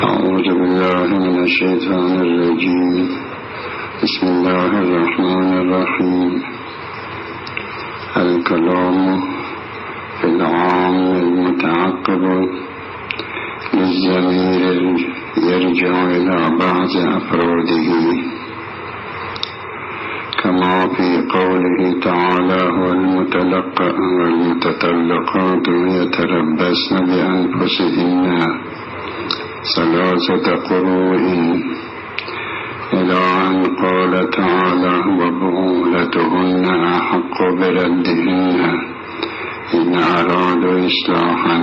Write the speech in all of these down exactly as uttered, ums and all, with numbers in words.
أعوذ بالله من الشيطان الرجيم. بسم الله الرحمن الرحيم. الكلام في العام المتعقب للضمير يرجع إلى بعض أفراده، كما في قوله تعالى: والمتلقى والمتطلقات يتربصن بأنفسهن ثلاثة قروء، إلى أن قال تعالى: وبعولتهن أحق بردهن إن أرادوا إصلاحا.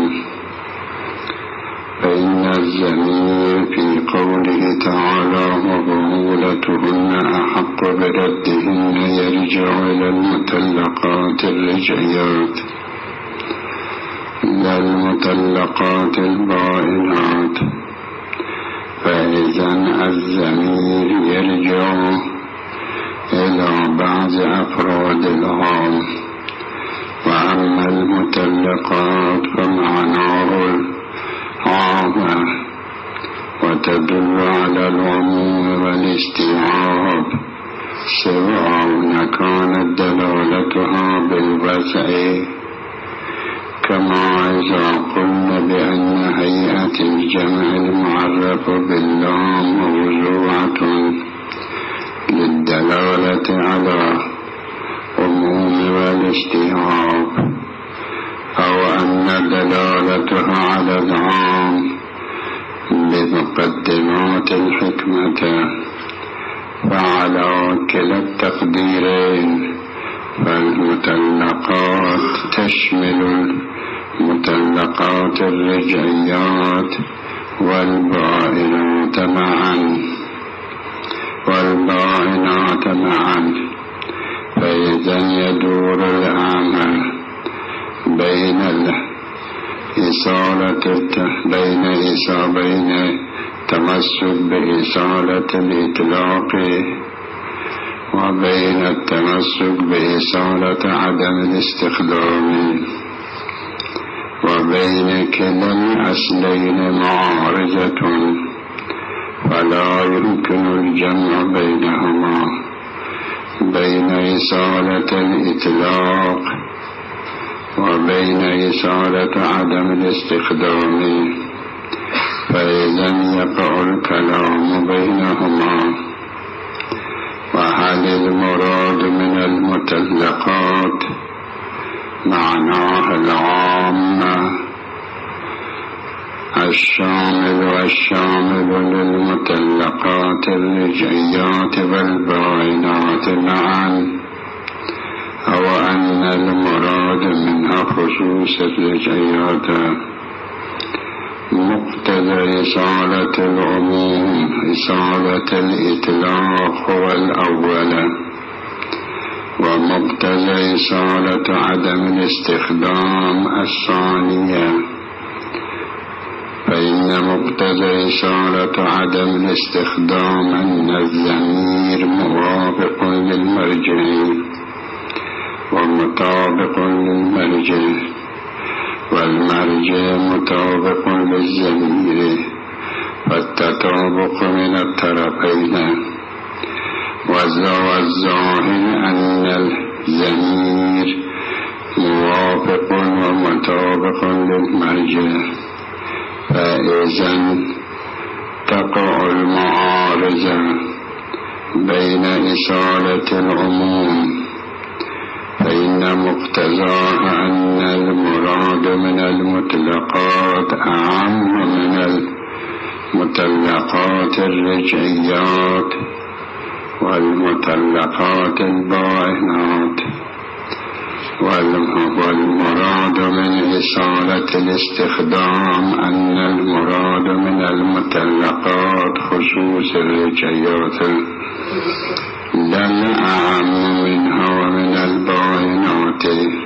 فإن الضمير في قوله تعالى وبعولتهن أحق بردهن يرجع إلى المطلقات الرجعيات لا المطلقات البائنات. فإذا الضمير يرجع إلى بعض أفراد العام، وأما المطلقات فمعناه العام، وتدل على العموم والاستيعاب، سواء كانت دلالتها بالوضع، كما إذا قلنا بأن هيئة الجمع المعرف باللام موضوعة للدلالة على عموم والاستيعاب، أو أن دلالتها على العام بمقدمات الحكمة. فعلى كلا التقديرين فالمطلقات تشمل المطلقات الرجعيات والبائنات معا والبائنات معا. فإذا يدور الأمر بين الإصالة بين بين التمسك بإصالة الإطلاق وبين التمسك بإصالة عدم الاستخدام، وبين كلا الأصلين معارضة، فلا يمكن الجمع بينهما، بين إصالة الإطلاق وبين إصالة عدم الاستخدام. فإذا يقع الكلام بينهما. وهل المراد من المطلقات معناه العام الشامل والشامل للمطلقات الرجعيات والبائنات معا، أو أن المراد منها خصوص الرجعيات؟ مقتضى إصالة العموم إصالة الإطلاق هو الأول، ومقتضى إصالة عدم الاستخدام الثانية. فإن مقتضى إصالة عدم الاستخدام أن الضمير موافق للمرجع ومطابق للمرجع، والمرجع مطابق للضمير، فالتطابق من الطرفين. والظاهر أن الضمير موافق ومطابق للمرجع، فإذا تقع المعارضة بين إصالة العموم، فإن مقتضاها أن المراد من المطلقات أعم من المطلقات الرجعيات والمطلقات البائنات. والمراد من إصالة الاستخدام أن المراد من المطلقات خصوص الرجعيات لا الأعم منها ومن البائنات.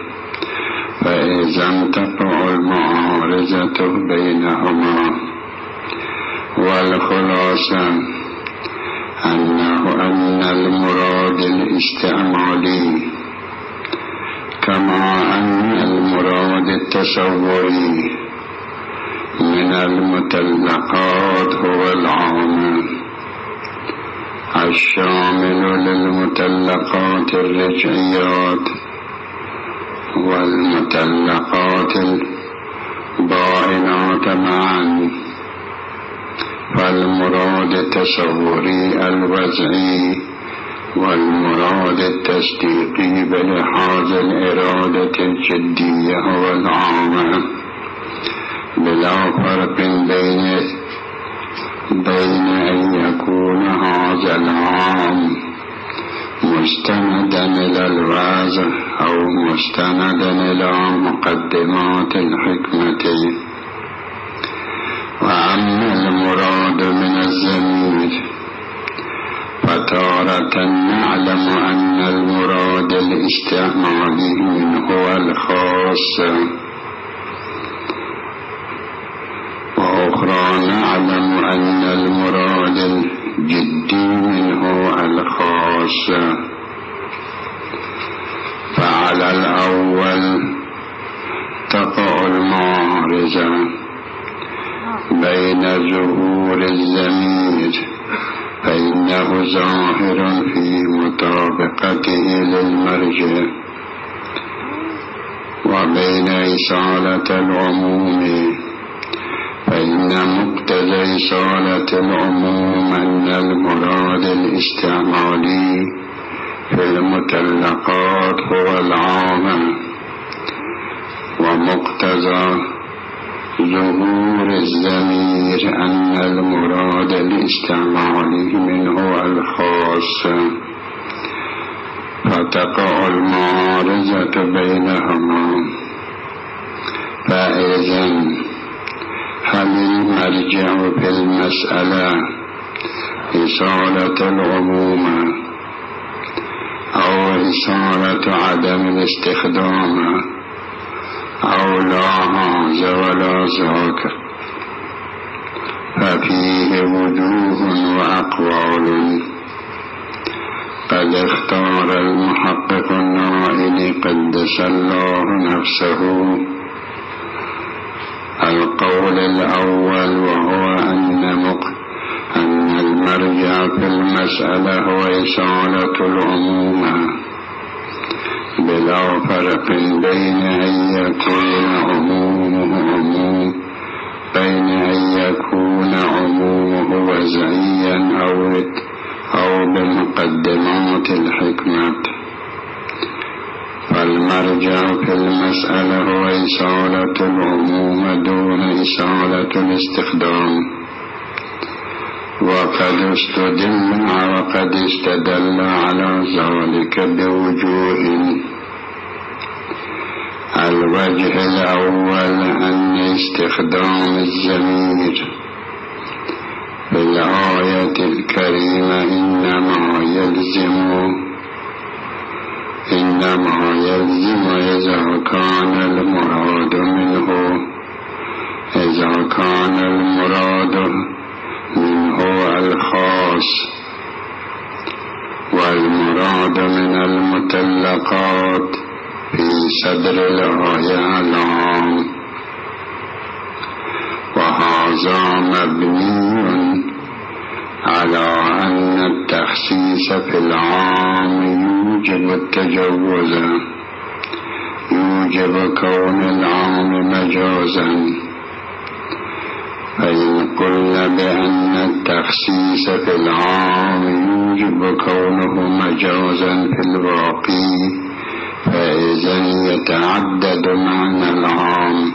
فإذا تقع المعارضة بينهما. والخلاصة أنه أن المراد الاستعمالي كما أن المراد التصوري من المطلقات هو العام الشامل للمطلقات الرجعيات والمطلقات البائنات معا، فالمراد التصوري الوضعي والمراد التصديقي بلحاظ الإرادة الجدية هو العام، بلا فرق بين بين أن يكون هذا العام مستندا إلى الوضع أو مستندا إلى مقدمات الحكمة. وأما المراد من الضمير فتارة نعلم أن المراد الاستعمالي منه هو الخاص، وأخرى نعلم أن المراد الجدي منه الخاص. فعلى الأول تقع المعارضة بين ظهور الضمير فإنه ظاهر في مطابقته للمرجع، وبين إصالة العموم فإن مقتضى إصالة العموم أن المراد الاستعمالي في المطلقات هو العام، ومقتضى ظهور الضمير أن المراد الاستعمالي منه الخاص، فتقع المعارضة بينهما. فإذا هل المرجع في المسألة إصالة العموم أو إصالة عدم الاستخدام أو لا هذا ولا ذاك؟ ففيه وجوه وأقوال. قد اختار المحقق النائل قدس الله نفسه القول الأول، وهو أن مق... أن المرجع في المسألة هو إصالة العموم، بلا فرق بين أن يكون عمومه عموم بين أن يكون عمومه وضعيا أو أو بمقدمات الحكمة. فالمرجع في المسألة هو إصالة العموم دون إصالة الاستخدام. وقد استدل وقد استدل على ذلك بوجوه. الوجه الأول أن استخدام الضمير في الآية الكريمة إنما يلزم إنما يلزم إذا كان المراد منه إذا كان المراد منه الخاص، والمراد من المطلقات في صدر الآية العام، وهذا مبني على أن التخصيص في العام يوجب التجوز، يوجب كون العام مجازا. فإن قلنا بأن التخصيص في العام يوجب كونه مجازا في الواقع، فإذا يتعدد معنى العام،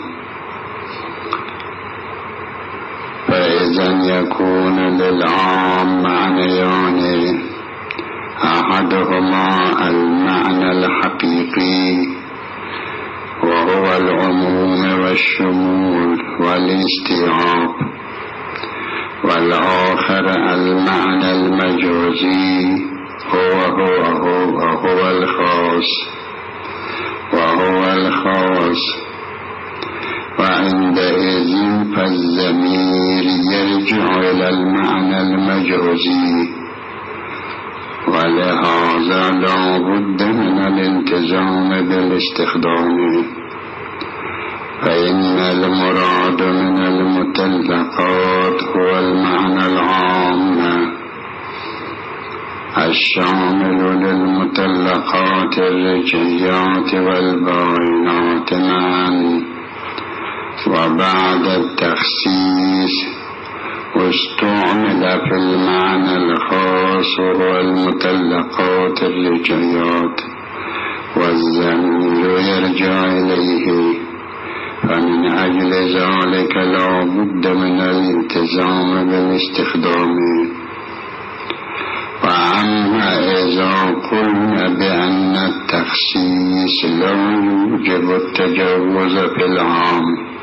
فإذا يكون للعام معنيان، أحدهما المعنى الحقيقي وهو العموم والشمول والاستيعاب، والآخر المعنى المجازي هو هو هو, هو الخاص وهو الخاص. وعندئذ فالضمير يرجع إلى المعنى المجازي، ولهذا لا بد من الالتزام بالاستخدام. فإن المراد من المطلقات هو المعنى العام الشامل للمطلقات الرجعيات والبائنات معا، وبعد التخصيص واستعمل في المعنى الخاص هو المطلقات الرجعيات، والضمير يرجع إليه، فمن أجل ذلك لا بد من الالتزام بالاستخدام. وأما إذا قلنا بأن التخصيص لا يوجب التجوز في العام،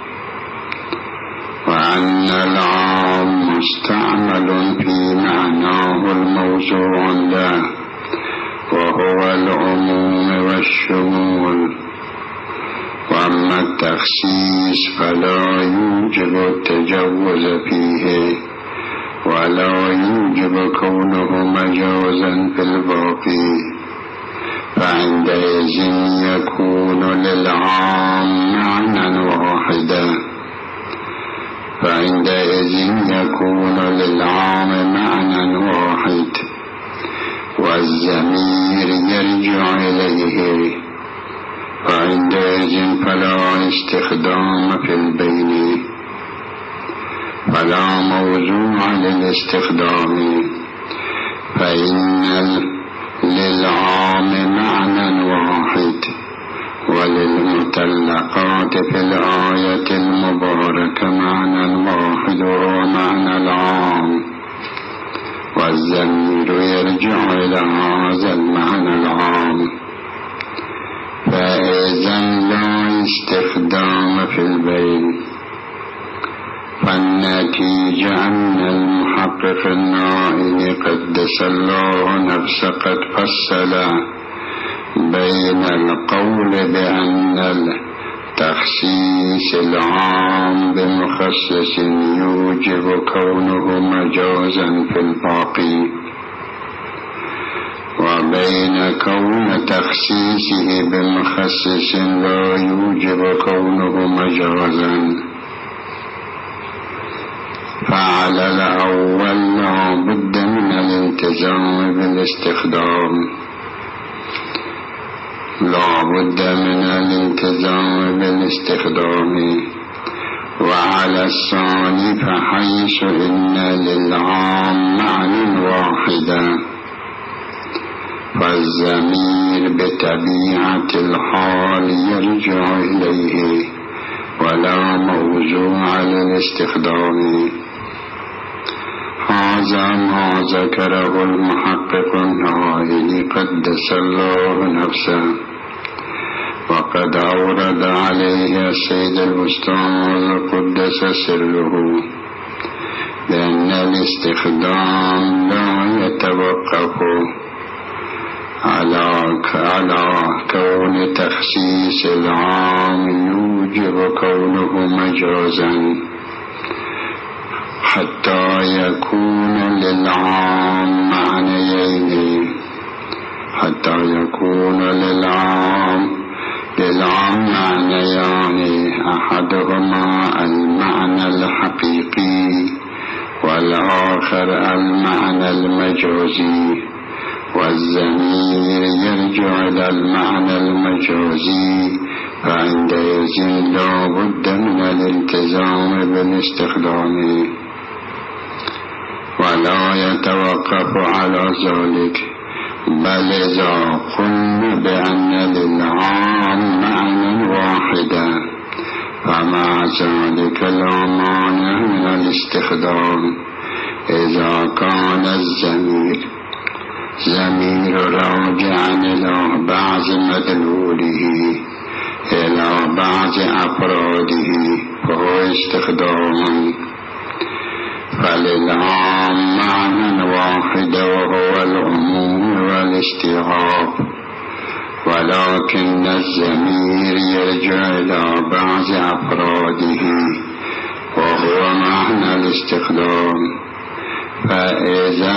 وأن العام مستعمل في معناه الموضوع له وهو العموم والشمول، وأما التخصيص فلا يوجب التجوز فيه ولا يوجب كونه مجازا في الباقي، فعندئذ يكون للعام معنى واحدا فعندئذ يكون للعام معنى واحد، والضمير يرجع إليه، فعندئذ فلا استخدام في البين، فلا موضوع للاستخدام، فإن للعام معنى واحد، وللمطلقات في الآية المباركة معنى واحد وهو معنى العام، والضمير يرجع إلى هذا المعنى العام، فإذا لا استخدام في البين. فالنتيجة أن المحقق النائي قدس الله نفسه قد فصل بين القول بأن التخصيص العام بمخصص يوجب كونه مجازا في الباقي، وبين كون تخصيصه بمخصص لا يوجب كونه مجازا. فعلى الأول لا بد من الالتزام بالاستخدام لا بد من الالتزام بالاستخدام وعلى الثاني فحيث إن للعام معنى واحدا، فالضمير بطبيعة الحال يرجع إليه ولا موضوع للاستخدام. هذا ما ذكره المحقق النائي قدس الله نفسه، وقد أورد عليه السيد الأستاذ قدس سره بأن الاستخدام لا يتوقف على على كون تخصيص العام يوجب كونه مجازا، حتى يكون للعام معنيين حتى يكون للعام للعام معنيان، أحدهما المعنى الحقيقي والآخر المعنى المجازي، والضمير يرجع إلى المعنى المجازي، فعندئذ لا بد من الالتزام بالاستخدام، ولا يتوقف على ذلك، بل إذا قلنا بأن للعام معنى واحدا فمع ذلك لا مانع من الاستخدام إذا كان الضمير ضمير راجعا إلى بعض مدلوله إلى بعض أفراده فهو استخدام. فللعام معنى واحد وهو العموم والاستيعاب، ولكن الضمير يرجع إلى بعض أفراده وهو معنى الاستخدام. فإذا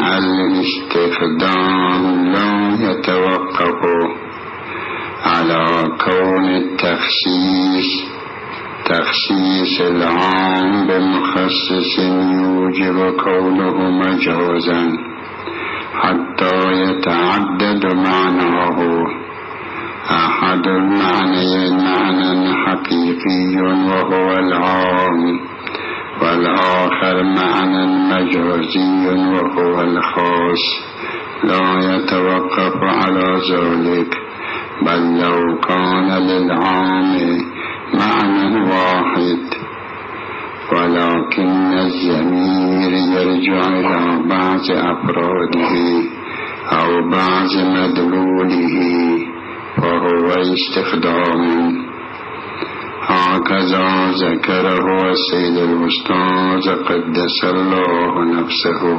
الاستخدام لا يتوقف على كون التخصيص تخصیص العام بمخصص یوجب كونه مجازا حتى يتعدد معناه أحد المعنيين معنى حقيقي وهو العام، والآخر معنى مجازي وهو الخاص، لا يتوقف على ذلك، بل لو كان للعام معنى واحد ولكن الضمير يرجع إلى بعض أفراده أو بعض مدلوله فهو استخدام. هكذا ذكره السيد الأستاذ قدس الله نفسه.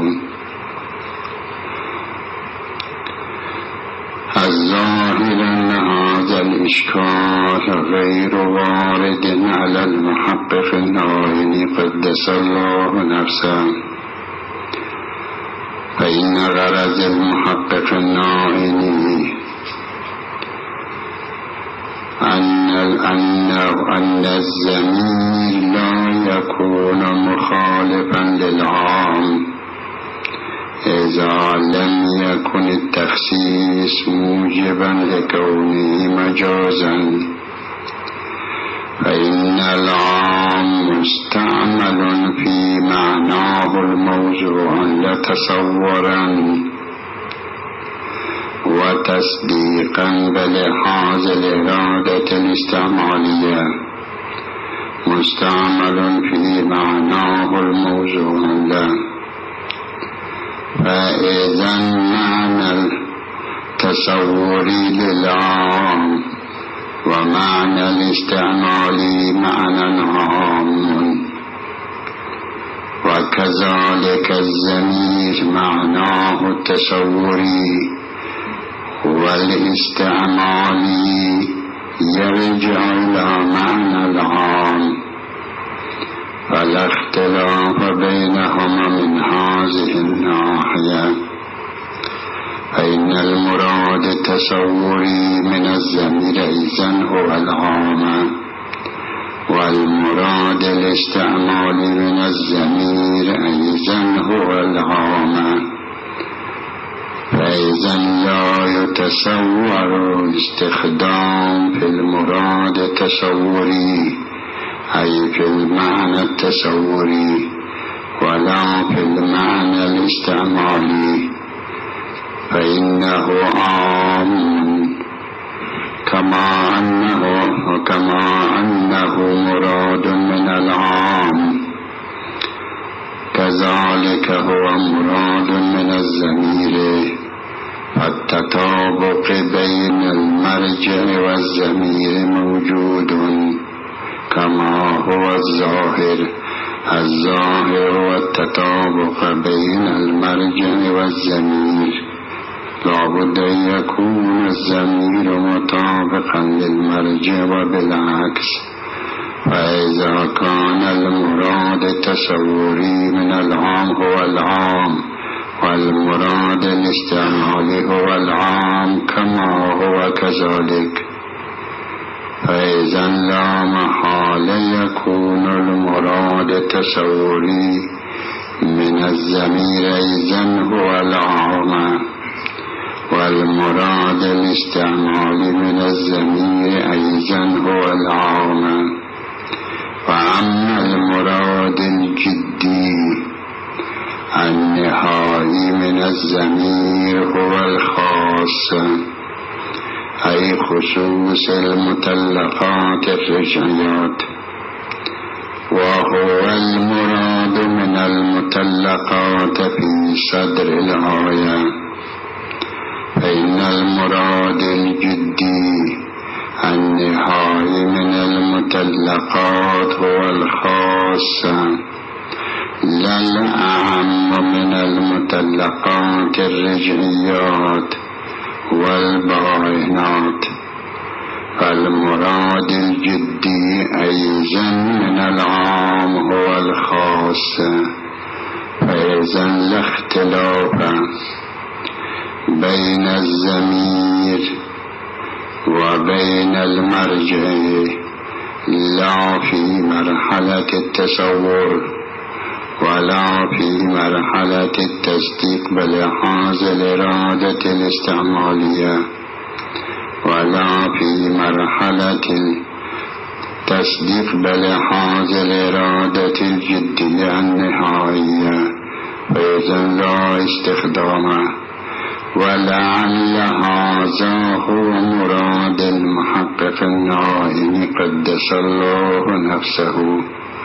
الظاهر أن هذا الإشكال غير وارد على المحقق النائن قدس الله نفسه، فإن غرض المحقق النائن أن أن أن الضمير لا يكون مخالفا للعام إذا لم يكن التخصيص موجبا لكونه مجازا، فإن العام مستعمل في معناه الموضوع لتصورا وتصديقا بلحاظ الإرادة الاستعمالية، مستعمل في معناه الموضوع له. فإذا معنى التصوري للعام ومعنى الاستعمالي معنى عام، وكذلك الضمير معناه التصوري والاستعمالي يرجع إلى معنى العام، فلا اختلاف بينهما من هذه الناحية، فإن المراد التصوري من الضمير إذن هو العام، والمراد الاستعمالي من الضمير إذن هو العام. فإذا لا يتصور استخدام في المراد التصوري أي في المعنى التصوري ولا في المعنى الاستعمالي، فإنه عام كما أنه وكما أنه مراد من العام، كذلك هو مراد من الضمير. التطابق بين المرجع والضمير موجود كما هو الظاهر. الظاهر هو التطابق بين المرجع والضمير، لابد أن يكون الضمير مطابقا للمرجع وبالعكس. فإذا كان المراد التصوري من العام هو العام والمراد الاستعمالي هو العام كما هو كذلك، فإذا لا محالة يكون المراد التصوري من الضمير إذن هو العام، والمراد الاستعمالي من الضمير إذن هو العام. وأما المراد الجدي النهائي من الضمير هو الخاص، أي خصوص المطلقات الرجعيات، وهو المراد من المطلقات في صدر الآية. فإن المراد الجدي النهائي من المطلقات هو الخاص لا الأعم من المطلقات الرجعيات والبائنات. فالمراد الجدي أيضا من العام هو الخاص، فإذا لا اختلاف بين الضمير وبين المرجع لا في مرحلة التصور ولا في مرحلة التصديق بلحاظ الإرادة الاستعمالية ولا في مرحلة التصديق بلحاظ الإرادة الجدية النهائية، فإذا لا استخدامه. ولعل هذا هو مراد المحقق النائم قدس الله نفسه.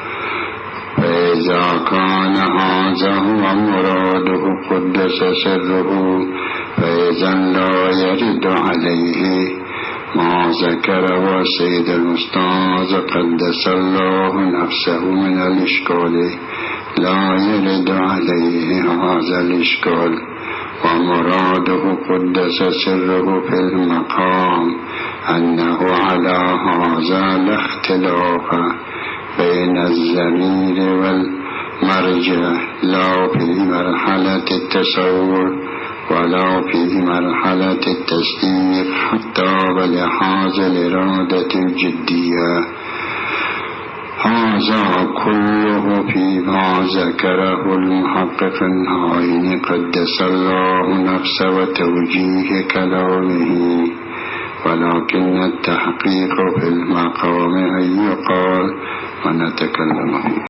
فإذا كان هذا هو مراده قدس سره، فإذا لا يرد عليه ما ذكره السيد الأستاذ قدس الله نفسه من الإشكال، لا يرد عليه هذا الإشكال. ومراده قدس سره في المقام أنه على هذا الاختلاف بين الضمير والمرجع، لا في مرحلة التصور ولا في مرحلة التصديق حتى بلحاظ الإرادة الجدية. هذا كله فيما ذكره المحقق النائم قدس الله نفسه وتوجيه كلامه، ولكن التحقيق في المقام أن يقال ونتكلم فيه.